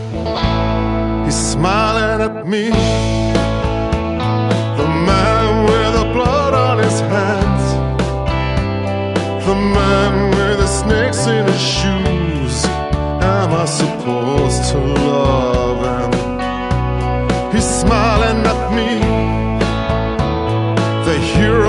He's smiling at me. The man with the blood on his hands, the man with the snakes in his shoes. Am I supposed to love him? He's smiling at me. The hero